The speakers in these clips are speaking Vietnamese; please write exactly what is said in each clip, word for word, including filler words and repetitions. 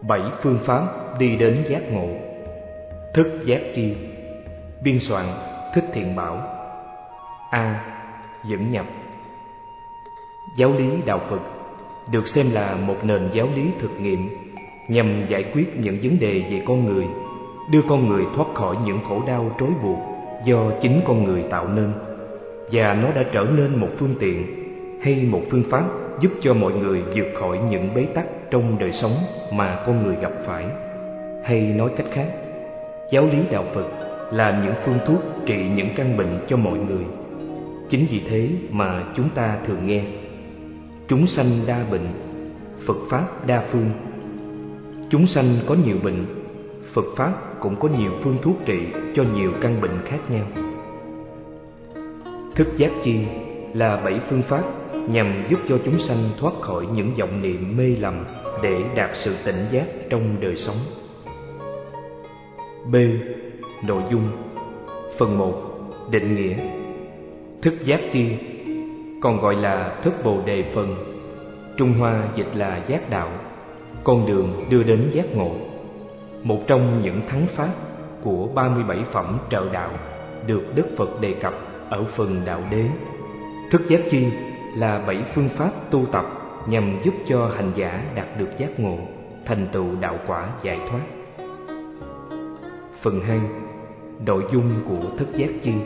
Bảy phương pháp đi đến giác ngộ. Thức giác chi. Biên soạn Thích Thiện Bảo. A. Dẫn nhập. Giáo lý đạo Phật được xem là một nền giáo lý thực nghiệm nhằm giải quyết những vấn đề về con người, đưa con người thoát khỏi những khổ đau trói buộc do chính con người tạo nên, và nó đã trở nên một phương tiện hay một phương pháp giúp cho mọi người vượt khỏi những bế tắc trong đời sống mà con người gặp phải. Hay nói cách khác, giáo lý đạo Phật là những phương thuốc trị những căn bệnh cho mọi người. Chính vì thế mà chúng ta thường nghe chúng sanh đa bệnh, Phật Pháp đa phương. Chúng sanh có nhiều bệnh, Phật Pháp cũng có nhiều phương thuốc trị cho nhiều căn bệnh khác nhau. Thức giác chi là bảy phương pháp nhằm giúp cho chúng sanh thoát khỏi những vọng niệm mê lầm để đạt sự tỉnh giác trong đời sống. B. Nội dung. Phần một. Định nghĩa. Thức giác chi còn gọi là thức Bồ Đề phần, Trung Hoa dịch là giác đạo, con đường đưa đến giác ngộ. Một trong những thắng pháp của ba mươi bảy phẩm trợ đạo được Đức Phật đề cập ở phần đạo đế. Thức giác chi là bảy phương pháp tu tập nhằm giúp cho hành giả đạt được giác ngộ, thành tựu đạo quả giải thoát. Phần hai. Nội dung của thức giác chi.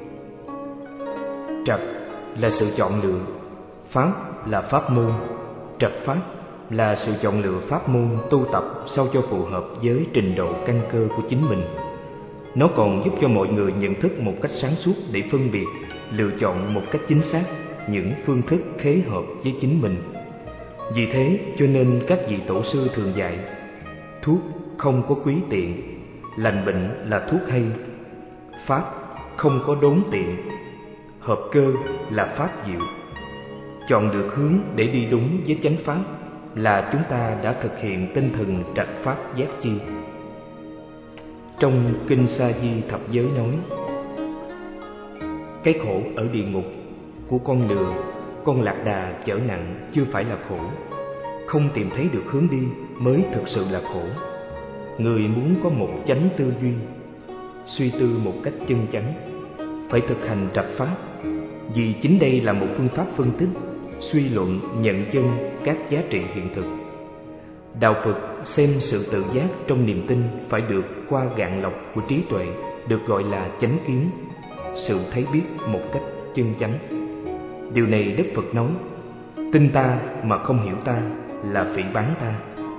Trật là sự chọn lựa, pháp là pháp môn. Trật pháp là sự chọn lựa pháp môn tu tập sao cho phù hợp với trình độ căn cơ của chính mình. Nó còn giúp cho mọi người nhận thức một cách sáng suốt để phân biệt, lựa chọn một cách chính xác những phương thức khế hợp với chính mình. Vì thế cho nên các vị tổ sư thường dạy: thuốc không có quý tiện, lành bệnh là thuốc hay. Pháp không có đốn tiện, hợp cơ là pháp diệu. Chọn được hướng để đi đúng với chánh pháp là chúng ta đã thực hiện tinh thần trạch pháp giác chi. Trong Kinh Sa Di Thập Giới nói: cái khổ ở địa ngục của con lừa, con lạc đà chở nặng chưa phải là khổ. Không tìm thấy được hướng đi mới thực sự là khổ. Người muốn có một chánh tư duy, suy tư một cách chân chánh, phải thực hành trạch pháp, vì chính đây là một phương pháp phân tích, suy luận, nhận chân các giá trị hiện thực. Đạo Phật xem sự tự giác trong niềm tin phải được qua gạn lọc của trí tuệ, được gọi là chánh kiến, sự thấy biết một cách chân chánh. Điều này Đức Phật nói: tin ta mà không hiểu ta là phỉ báng ta.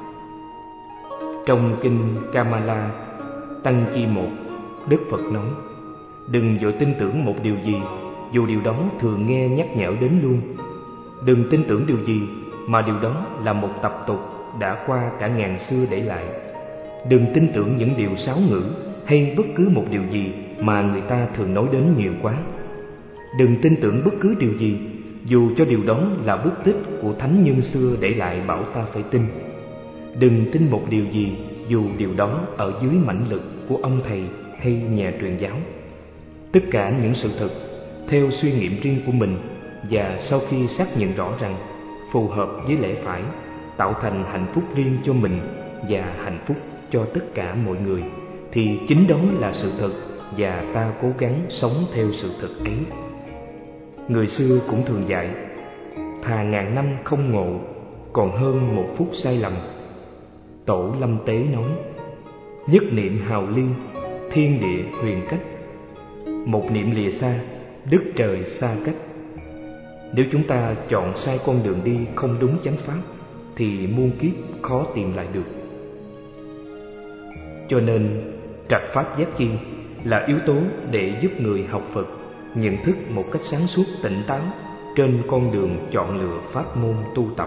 Trong Kinh Kamala Tăng Chi một, Đức Phật nói: đừng vội tin tưởng một điều gì, dù điều đó thường nghe nhắc nhở đến luôn. Đừng tin tưởng điều gì mà điều đó là một tập tục đã qua cả ngàn xưa để lại. Đừng tin tưởng những điều sáo ngữ hay bất cứ một điều gì mà người ta thường nói đến nhiều quá. Đừng tin tưởng bất cứ điều gì, dù cho điều đó là bút tích của thánh nhân xưa để lại bảo ta phải tin. Đừng tin một điều gì, dù điều đó ở dưới mãnh lực của ông thầy hay nhà truyền giáo. Tất cả những sự thật theo suy nghiệm riêng của mình, và sau khi xác nhận rõ rằng phù hợp với lẽ phải, tạo thành hạnh phúc riêng cho mình và hạnh phúc cho tất cả mọi người, thì chính đó là sự thật, và ta cố gắng sống theo sự thật ấy. Người xưa cũng thường dạy: thà ngàn năm không ngộ, còn hơn một phút sai lầm. Tổ Lâm Tế nói: nhất niệm hào ly, thiên địa huyền cách. Một niệm lìa xa, đất trời xa cách. Nếu chúng ta chọn sai con đường đi không đúng chánh pháp, thì muôn kiếp khó tìm lại được. Cho nên trạch pháp giác chi là yếu tố để giúp người học Phật nhận thức một cách sáng suốt tỉnh táo trên con đường chọn lựa pháp môn tu tập.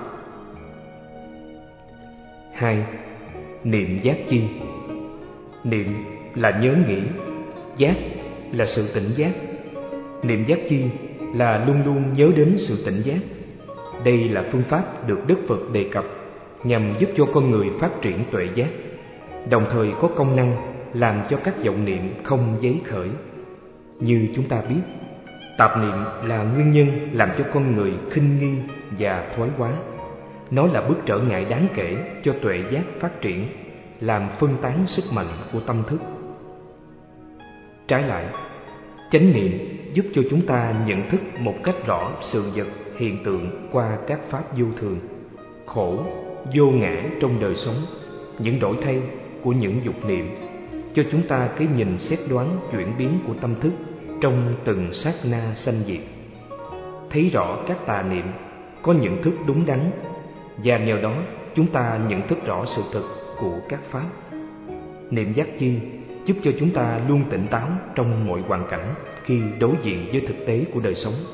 Hai. Niệm giác chi. Niệm là nhớ nghĩ, giác là sự tỉnh giác. Niệm giác chi là luôn luôn nhớ đến sự tỉnh giác. Đây là phương pháp được Đức Phật đề cập nhằm giúp cho con người phát triển tuệ giác, đồng thời có công năng làm cho các vọng niệm không giấy khởi. Như chúng ta biết, tạp niệm là nguyên nhân làm cho con người khinh nghi và thoái hóa. nó là bước trở ngại đáng kể cho tuệ giác phát triển, làm phân tán sức mạnh của tâm thức. Trái lại, chánh niệm giúp cho chúng ta nhận thức một cách rõ sự vật, hiện tượng qua các pháp vô thường, khổ, vô ngã trong đời sống, những đổi thay của những dục niệm, cho chúng ta cái nhìn xét đoán chuyển biến của tâm thức trong từng sát na sanh diệt. Thấy rõ các tà niệm, có nhận thức đúng đắn, và nhờ đó chúng ta nhận thức rõ sự thực của các pháp. Niệm giác chi giúp cho chúng ta luôn tỉnh táo trong mọi hoàn cảnh khi đối diện với thực tế của đời sống.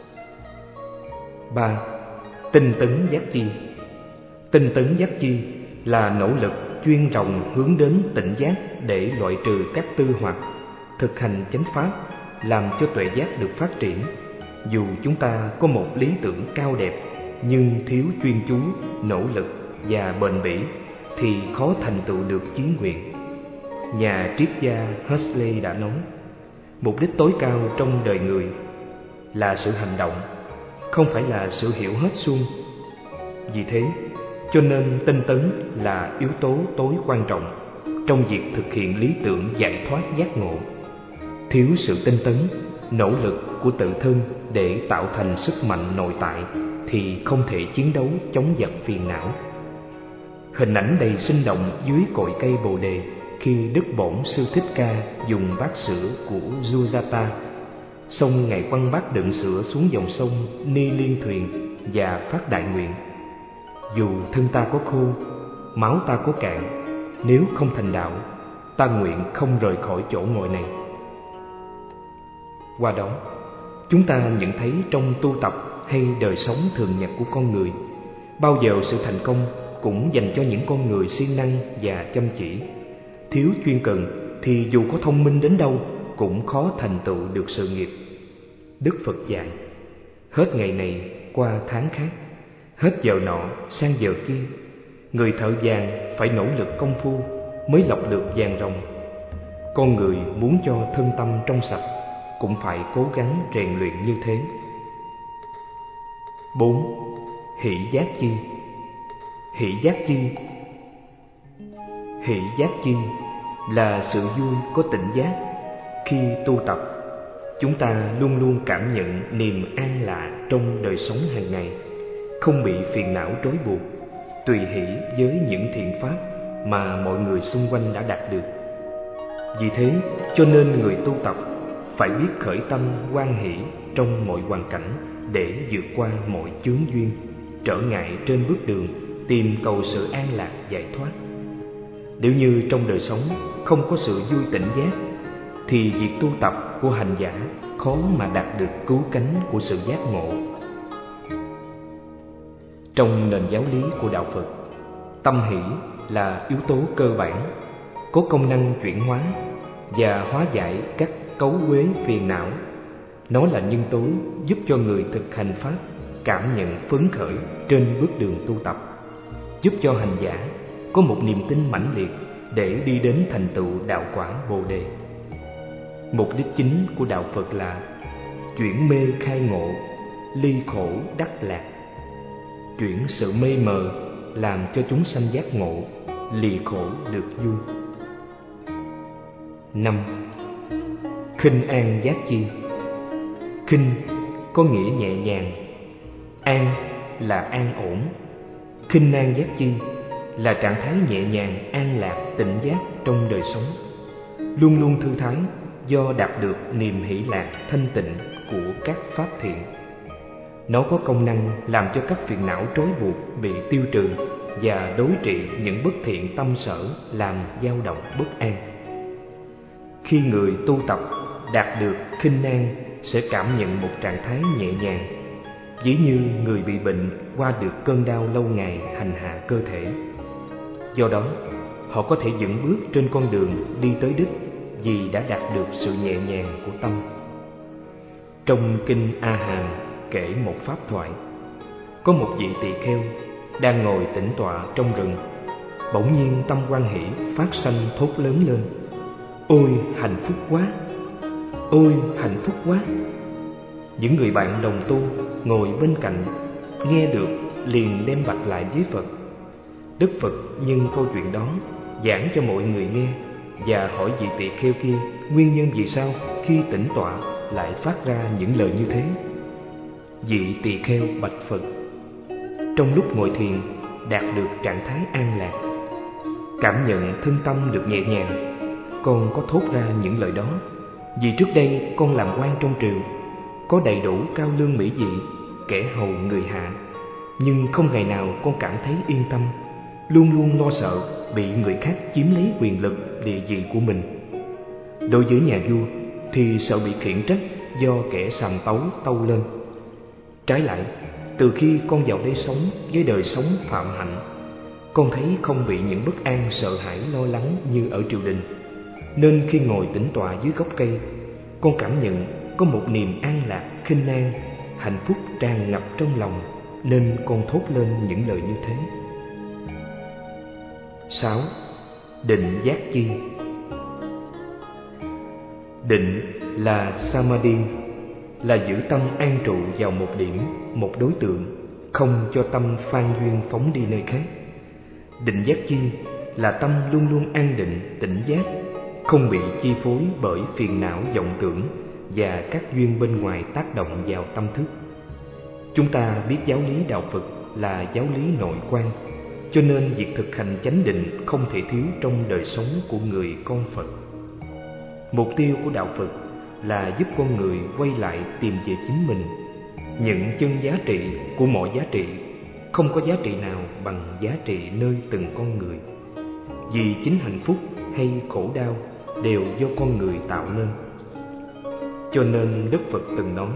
Ba. Tinh tấn giác chi. Tinh tấn giác chi là nỗ lực chuyên rộng hướng đến tỉnh giác để loại trừ các tư hoặc, thực hành chánh pháp, làm cho tuệ giác được phát triển. Dù chúng ta có một lý tưởng cao đẹp, nhưng thiếu chuyên chú, nỗ lực và bền bỉ thì khó thành tựu được chí nguyện. Nhà triết gia Huxley đã nói, mục đích tối cao trong đời người là sự hành động, không phải là sự hiểu hết suông. Vì thế, cho nên tinh tấn là yếu tố tối quan trọng trong việc thực hiện lý tưởng giải thoát giác ngộ. Thiếu sự tinh tấn, nỗ lực của tự thân để tạo thành sức mạnh nội tại thì không thể chiến đấu chống giặc phiền não. Hình ảnh đầy sinh động dưới cội cây Bồ đề khi Đức Bổn Sư Thích Ca dùng bát sữa của Sujata, xong Ngài quăng bát đựng sữa xuống dòng sông Ni Liên Thuyền và phát đại nguyện: dù thân ta có khô, máu ta có cạn, nếu không thành đạo, ta nguyện không rời khỏi chỗ ngồi này. Qua đó, chúng ta nhận thấy trong tu tập hay đời sống thường nhật của con người, bao giờ sự thành công cũng dành cho những con người siêng năng và chăm chỉ. Thiếu chuyên cần thì dù có thông minh đến đâu cũng khó thành tựu được sự nghiệp. Đức Phật dạy, hết ngày này qua tháng khác, hết giờ nọ sang giờ kia, người thợ vàng phải nỗ lực công phu mới lọc được vàng ròng. Con người muốn cho thân tâm trong sạch cũng phải cố gắng rèn luyện như thế. Bốn. Hỷ giác chi. Hỷ giác chi Hỷ giác chi là sự vui có tỉnh giác. Khi tu tập, chúng ta luôn luôn cảm nhận niềm an lạ trong đời sống hàng ngày, không bị phiền não trói buộc, tùy hỷ với những thiện pháp mà mọi người xung quanh đã đạt được. Vì thế cho nên người tu tập phải biết khởi tâm hoan hỷ trong mọi hoàn cảnh để vượt qua mọi chướng duyên, trở ngại trên bước đường tìm cầu sự an lạc giải thoát. Nếu như trong đời sống không có sự vui tỉnh giác, thì việc tu tập của hành giả khó mà đạt được cứu cánh của sự giác ngộ. Trong nền giáo lý của Đạo Phật, tâm hỷ là yếu tố cơ bản, có công năng chuyển hóa và hóa giải các cấu uế phiền não. Nó là nhân tố giúp cho người thực hành pháp cảm nhận phấn khởi trên bước đường tu tập, giúp cho hành giả có một niềm tin mãnh liệt để đi đến thành tựu đạo quả Bồ đề. Mục đích chính của Đạo Phật là chuyển mê khai ngộ, ly khổ đắc lạc. Chuyển sự mê mờ làm cho chúng sanh giác ngộ, lìa khổ được vui. Năm. Khinh an giác chi. Khinh có nghĩa nhẹ nhàng, an là an ổn. Khinh an giác chi là trạng thái nhẹ nhàng, an lạc, tỉnh giác trong đời sống, luôn luôn thư thái do đạt được niềm hỷ lạc thanh tịnh của các pháp thiện. Nó có công năng làm cho các phiền não trói buộc bị tiêu trừ và đối trị những bất thiện tâm sở làm dao động bất an. Khi người tu tập đạt được khinh an sẽ cảm nhận một trạng thái nhẹ nhàng, ví như người bị bệnh qua được cơn đau lâu ngày hành hạ cơ thể. Do đó, họ có thể vững bước trên con đường đi tới đích vì đã đạt được sự nhẹ nhàng của tâm. Trong kinh A Hàm kể một pháp thoại, có một vị tỳ kheo đang ngồi tĩnh tọa trong rừng, bỗng nhiên tâm hoan hỷ phát sanh thốt lớn lên: ôi hạnh phúc quá, ôi hạnh phúc quá. Những người bạn đồng tu ngồi bên cạnh nghe được liền đem bạch lại với Phật. Đức Phật nhân câu chuyện đó giảng cho mọi người nghe và hỏi vị tỳ kheo kia nguyên nhân vì sao khi tĩnh tọa lại phát ra những lời như thế. Vị tỳ kheo bạch Phật: trong lúc ngồi thiền đạt được trạng thái an lạc, cảm nhận thân tâm được nhẹ nhàng, con có thốt ra những lời đó vì trước đây con làm quan trong triều, có đầy đủ cao lương mỹ vị, kẻ hầu người hạ, nhưng không ngày nào con cảm thấy yên tâm, luôn luôn lo sợ bị người khác chiếm lấy quyền lực địa vị của mình. Đối với nhà vua thì sợ bị khiển trách do kẻ sàm tấu tâu lên. Trái lại, từ khi con vào đây sống với đời sống phạm hạnh, con thấy không bị những bất an sợ hãi lo lắng như ở triều đình, nên khi ngồi tĩnh tọa dưới gốc cây, con cảm nhận có một niềm an lạc khinh an, hạnh phúc tràn ngập trong lòng, nên con thốt lên những lời như thế. Sáu. Định giác chi. Định là samadhi, là giữ tâm an trụ vào một điểm, một đối tượng, không cho tâm phan duyên phóng đi nơi khác. Định giác chi là tâm luôn luôn an định, tỉnh giác, không bị chi phối bởi phiền não vọng tưởng và các duyên bên ngoài tác động vào tâm thức. Chúng ta biết giáo lý đạo Phật là giáo lý nội quan, cho nên việc thực hành chánh định không thể thiếu trong đời sống của người con Phật. Mục tiêu của đạo Phật là giúp con người quay lại tìm về chính mình, nhận chân giá trị của mọi giá trị. Không có giá trị nào bằng giá trị nơi từng con người, vì chính hạnh phúc hay khổ đau đều do con người tạo nên. Cho nên Đức Phật từng nói: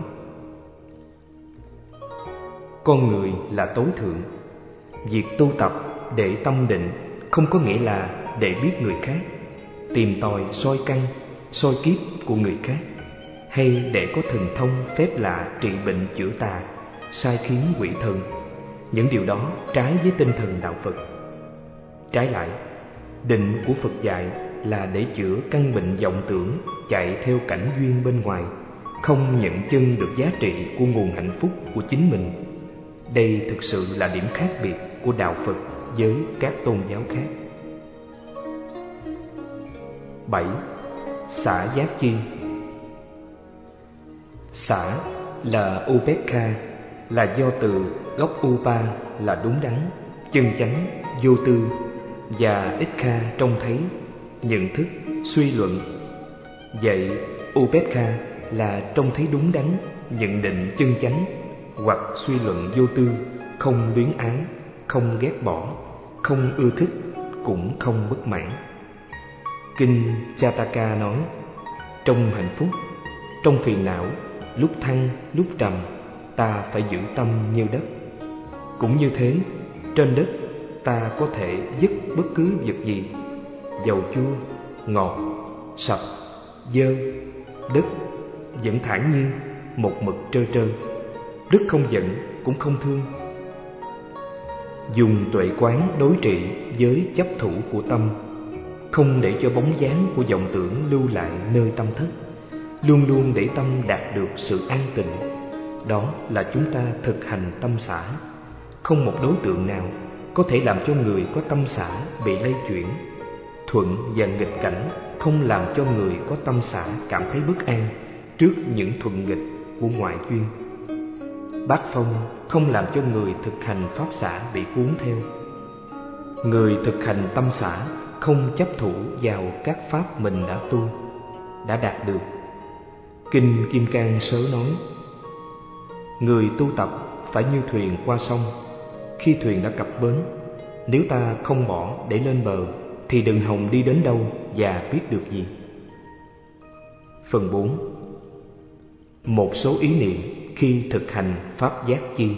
con người là tối thượng. Việc tu tập để tâm định không có nghĩa là để biết người khác, tìm tòi soi căn, soi kiếp của người khác, hay để có thần thông phép lạ trị bệnh chữa tà, sai khiến quỷ thần. Những điều đó trái với tinh thần đạo Phật. Trái lại, định của Phật dạy là để chữa căn bệnh vọng tưởng, chạy theo cảnh duyên bên ngoài, không nhận chân được giá trị của nguồn hạnh phúc của chính mình. Đây thực sự là điểm khác biệt của đạo Phật với các tôn giáo khác. Bảy. Xả giác chi. Xả là upekha, là do từ gốc upa là đúng đắn, chân chánh, vô tư, và ikha trông thấy, nhận thức, suy luận. Vậy upekha là trông thấy đúng đắn, nhận định chân chánh, hoặc suy luận vô tư, không luyến ái, không ghét bỏ, không ưa thích, cũng không bất mãn. Kinh Jataka nói: trong hạnh phúc, trong phiền não, lúc thăng lúc trầm, ta phải giữ tâm như đất. Cũng như thế, trên đất ta có thể dứt bất cứ vật gì, dầu chua, ngọt, sạch, dơ, đất, vẫn thản nhiên, một mực trơ trơ, rất không giận cũng không thương. Dùng tuệ quán đối trị với chấp thủ của tâm, không để cho bóng dáng của vọng tưởng lưu lại nơi tâm thức, luôn luôn để tâm đạt được sự an tịnh. Đó là chúng ta thực hành tâm xả. Không một đối tượng nào có thể làm cho người có tâm xả bị lay chuyển. Thuận và nghịch cảnh không làm cho người có tâm xả cảm thấy bất an trước những thuận nghịch của ngoại duyên. Bát phong không làm cho người thực hành pháp xả bị cuốn theo. Người thực hành tâm xả không chấp thủ vào các pháp mình đã tu, đã đạt được. Kinh Kim Cang Sớ nói: người tu tập phải như thuyền qua sông. Khi thuyền đã cập bến, nếu ta không bỏ để lên bờ thì đừng hòng đi đến đâu và biết được gì. Phần bốn. Một số ý niệm khi thực hành pháp giác chi.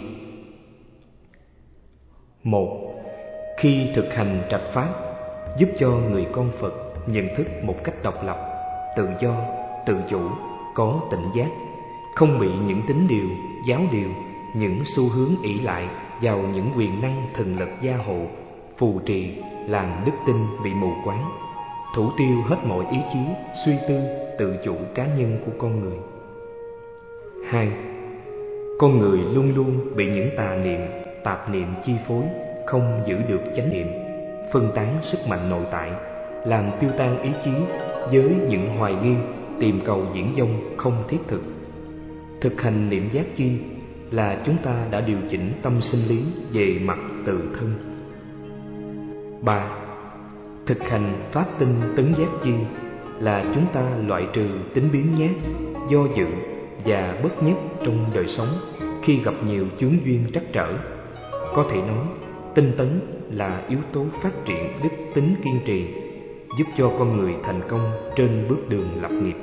Một. Khi thực hành trạch pháp, giúp cho người con Phật nhận thức một cách độc lập, tự do, tự chủ, có tỉnh giác, không bị những tín điều, giáo điều, những xu hướng ỷ lại vào những quyền năng thần lực gia hộ, phù trì làm đức tin bị mù quáng, thủ tiêu hết mọi ý chí, suy tư, tự chủ cá nhân của con người. Hai. Con người luôn luôn bị những tà niệm, tạp niệm chi phối, không giữ được chánh niệm, phân tán sức mạnh nội tại, làm tiêu tan ý chí với những hoài nghi, tìm cầu diễn dông không thiết thực. Thực hành niệm giác chi là chúng ta đã điều chỉnh tâm sinh lý về mặt tự thân. Ba. Thực hành pháp tinh tấn giác chi là chúng ta loại trừ tính biến nhát, do dự và bất nhất trong đời sống khi gặp nhiều chướng duyên trắc trở. Có thể nói, tinh tấn là yếu tố phát triển đức tính kiên trì, giúp cho con người thành công trên bước đường lập nghiệp.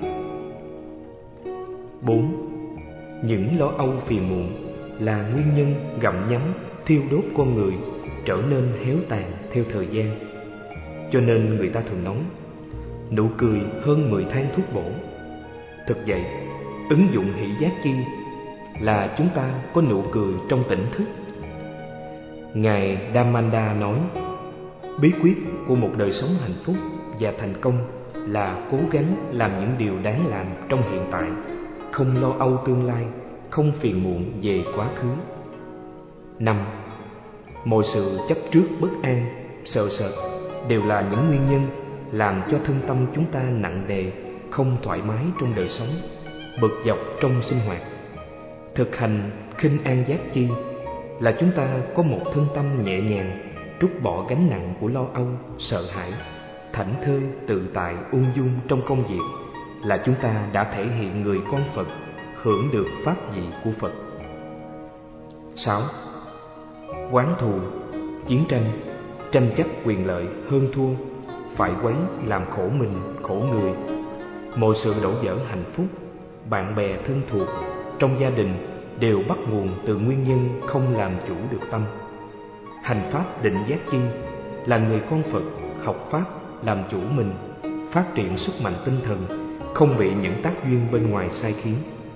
Bốn. Những lo âu phiền muộn là nguyên nhân gặm nhấm, thiêu đốt con người trở nên héo tàn theo thời gian. Cho nên người ta thường nói, nụ cười hơn mười thang thuốc bổ. Thực vậy, ứng dụng hỷ giác chi là chúng ta có nụ cười trong tỉnh thức. Ngài Damanda nói, bí quyết của một đời sống hạnh phúc và thành công là cố gắng làm những điều đáng làm trong hiện tại, không lo âu tương lai, không phiền muộn về quá khứ. Năm. Mọi sự chấp trước bất an, sợ sệt đều là những nguyên nhân làm cho thân tâm chúng ta nặng nề, không thoải mái trong đời sống, bực dọc trong sinh hoạt. Thực hành khinh an giác chi là chúng ta có một thân tâm nhẹ nhàng, trút bỏ gánh nặng của lo âu, sợ hãi, thảnh thơi, tự tại, ung dung trong công việc, là chúng ta đã thể hiện người con Phật, hưởng được pháp vị của Phật. Sáu. Oán thù, chiến tranh, tranh chấp quyền lợi, hơn thua, phải quấy làm khổ mình, khổ người. Mọi sự đổ vỡ hạnh phúc, bạn bè thân thuộc, trong gia đình đều bắt nguồn từ nguyên nhân không làm chủ được tâm. Hành pháp định giác chi là người con Phật học pháp làm chủ mình, phát triển sức mạnh tinh thần, không bị những tác duyên bên ngoài sai khiến.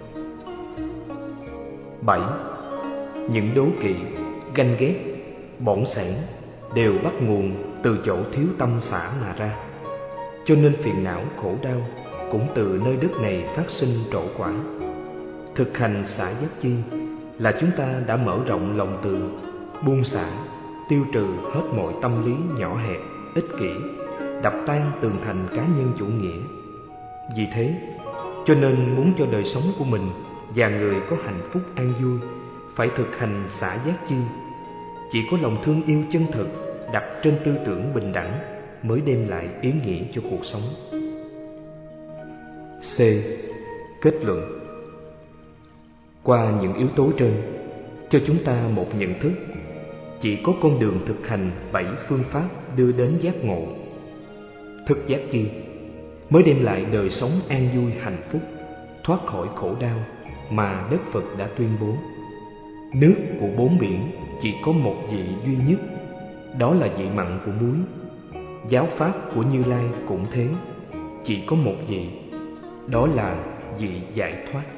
Bảy. Những đố kỵ, ganh ghét, bỏng sẻn đều bắt nguồn từ chỗ thiếu tâm xả mà ra. Cho nên phiền não, khổ đau cũng từ nơi đất này phát sinh trổ quả. Thực hành xả giác chi là chúng ta đã mở rộng lòng từ, buông xả, tiêu trừ hết mọi tâm lý nhỏ hẹp, ích kỷ, đập tan tường thành cá nhân chủ nghĩa. Vì thế, cho nên muốn cho đời sống của mình và người có hạnh phúc an vui, phải thực hành xả giác chi. Chỉ có lòng thương yêu chân thực đặt trên tư tưởng bình đẳng mới đem lại ý nghĩa cho cuộc sống. C. Kết luận. Qua những yếu tố trên, cho chúng ta một nhận thức, chỉ có con đường thực hành bảy phương pháp đưa đến giác ngộ, thức giác chi, mới đem lại đời sống an vui hạnh phúc, thoát khỏi khổ đau mà Đức Phật đã tuyên bố. Nước của bốn biển chỉ có một vị duy nhất, đó là vị mặn của muối. Giáo pháp của Như Lai cũng thế, chỉ có một vị, đó là vị giải thoát.